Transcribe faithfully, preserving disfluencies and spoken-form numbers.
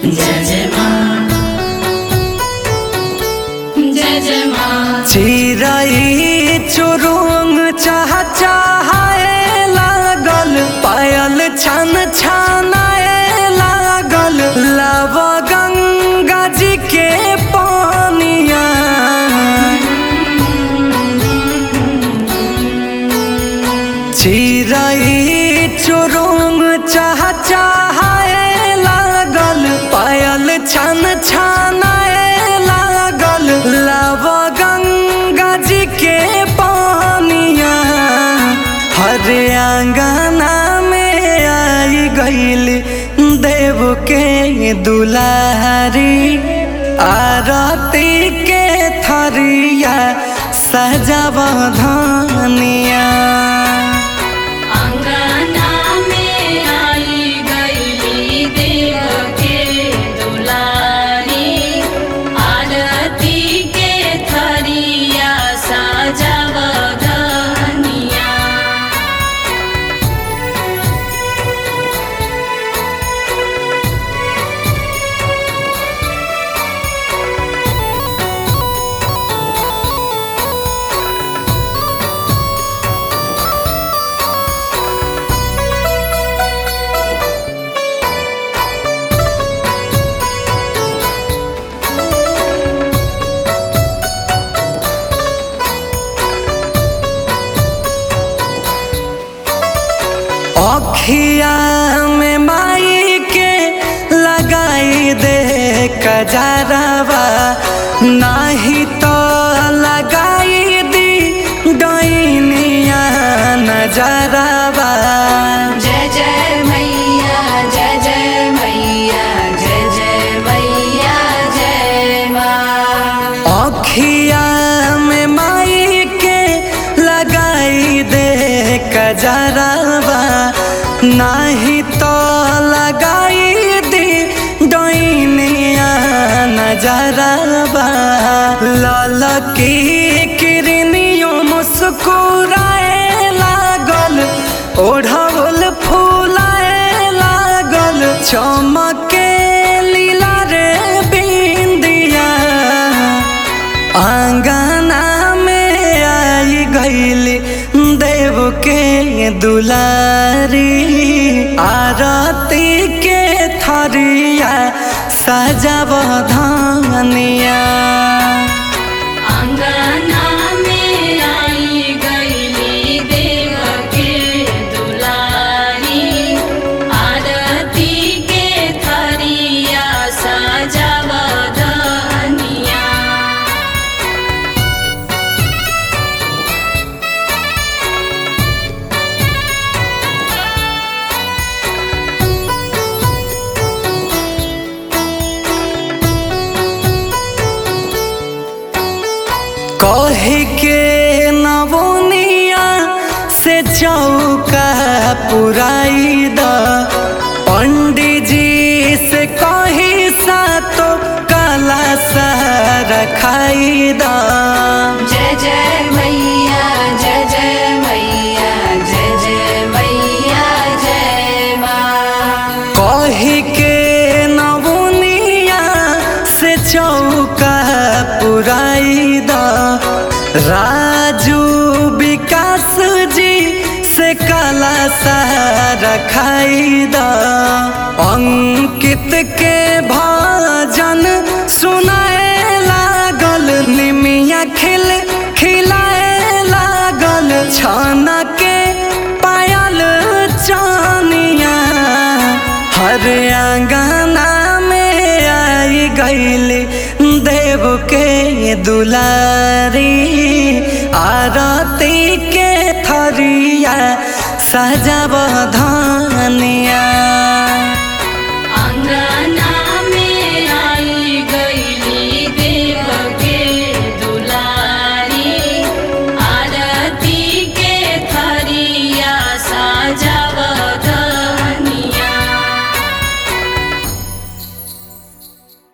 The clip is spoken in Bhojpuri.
जय जय माँ, जय जय माँ। चिराई चुरुंग चाह चाहे लागल, पायल छन छनाए लागल, लव गंगा जी के पानिया। चिराई चुरुंग चाह चाहे लागल, पायल छन छनाए लागल, लव गंगा जी के पानिया। हर आंगना में आई गईली देव के दुलारी, आरती के थरिया सजाव धनिया। अंगना में आई गईली देव के दुलारी, आरती के थरिया सजाव धनिया। अखिया में माई के लगाई दे कजरवा, नहीं तो लगाई दी डैनिया नजरवा। जय जय मैया, जय जय मैया, जय जय मैया, जय माँ। अखिया में माई के लगाई दे कजरवा, नहीं तो लगाई दी डैनिया नजरवा। लाल की किरनियों मुस्कुराए लागल, ओढ़ौल फूलाए लागल, चमके लीला रे बिंदिया। आंगना में आई गईली देव के दुलारी, आरती के थरिया सजाव धनिया। अंगना में आई गईली देव के दुलारी, आरती के थरिया सजाव धनिया। कही के नवनिया से चौका पुराई द, पंडित जी से कही सा तो काला सा रखाई द। जय जय मैया, जय जय मैया, जय जय मैया, जय माँ। कही के नवनिया से चौका पुराई द, राजू विकास जी से काला सा रखाई द। अंकित के भजन सुनाए लागल, निमिया खिल खिलाए लागल, छाना के पायल चानिया। हर आंगना में आई गईली देव के दुलारी, आरती के थरिया सजा